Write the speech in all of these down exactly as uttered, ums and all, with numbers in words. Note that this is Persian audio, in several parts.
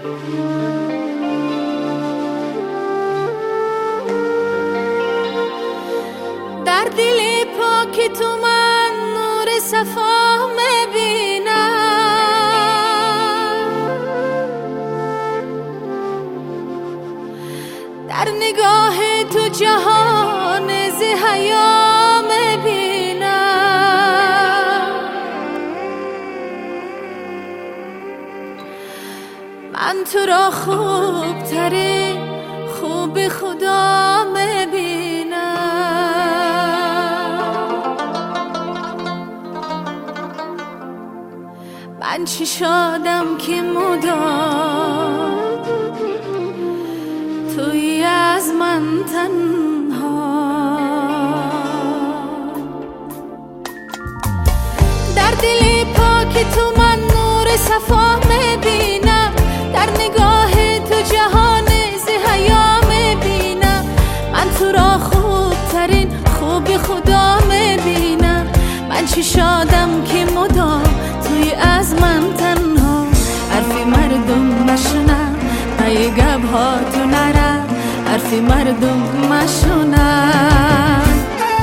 در دل پاک تو من نور صفا میبینم، در نگاه تو جهان ز حیا میبینم. من تو را خوب ترین خوب خدا میبینم. من چی شادم که مدام توی از من تنها، در دل پاک تو من نور صفا میبینم، در نگاه تو جهان ز حیا میبینم. من تو را خوب ترین خوب خدا میبینم. من چی شادم که مدام توی از من تنها، حرفی مردم نشنم پی گب ها تو نرم، حرفی مردم مشنم.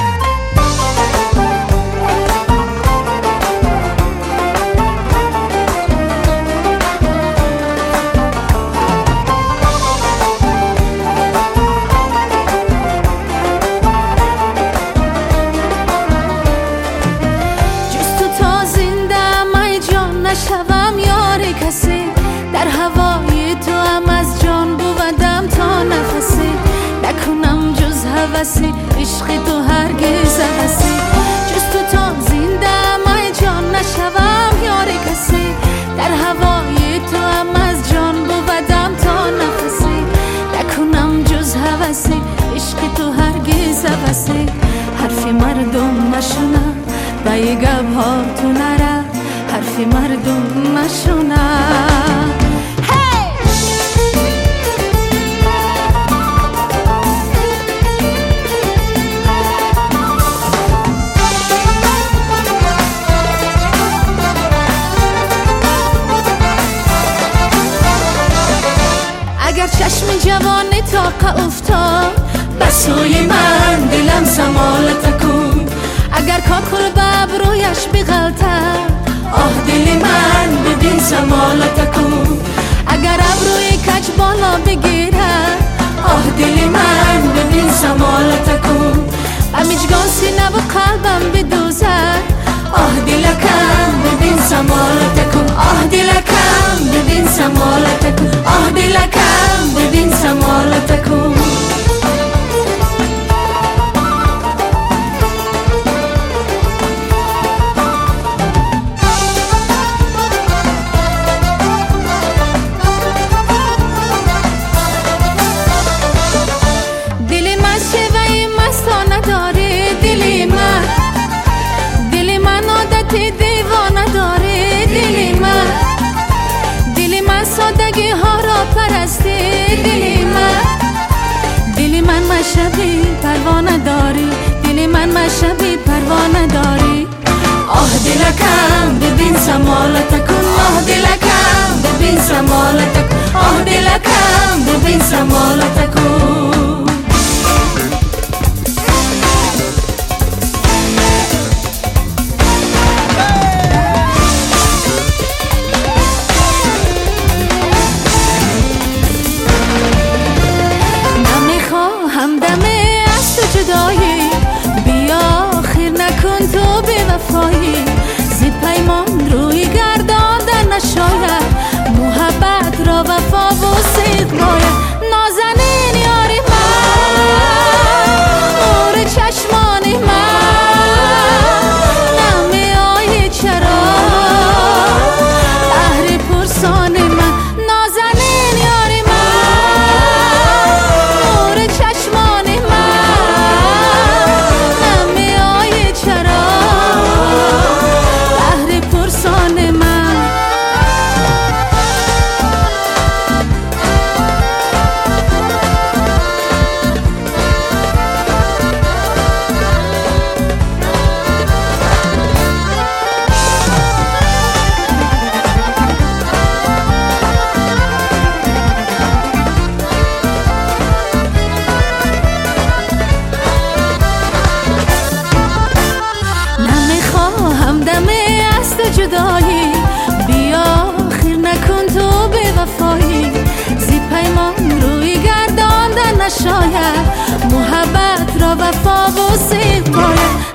شوم یار کسی، در هوای تو هم از جان بودم تا نفسی. نکنم جز هوسی عشق تو هرگز هوسی، جز تو تا زنده ای جان نشوم یار کسی. در هوای تو هم از جان بودم تا نفسی. نکنم جز هوسی عشق تو هرگز هوسی. حرفی مردم مشنم بی گب ها تو نرم، حرفی مردم مشنم. اگر چشم جوانی طاقه افتاد بسوی من دلم سمالت کن، اگر کاکل ببرویش بغلطد آه دل من ببین سمالت کن، اگر ابروی کج بالا بگیرد آه دل من ببین سمالت کن. بمیجگان سینه و قلبم بدوزد آه دلکم ببین سمالت کن، آه دلکم ببین سمالت کن، آه دلکم ببین سمالت کن. دیوانه داره دلی من، دلی من سادگی ها را پرسته دلی من. دلی من مشبی پروانه داری، دلی من مشبی پروانه داری. آه دلکم ببین سمالت کن، آه دلکم ببین سمالت کن، آه دلکم ببین سمالت کن. همدمه از تو جدایی بیا خیر نکن تو به وفایی، زید پیمان روی گرداندن نشاید، محبت را وفا و صدق باید. نازنین یاری من نور چشمانی من، نمی آیی چرا بحر پرسان من. نازنین یاری من صفا و سیغ باید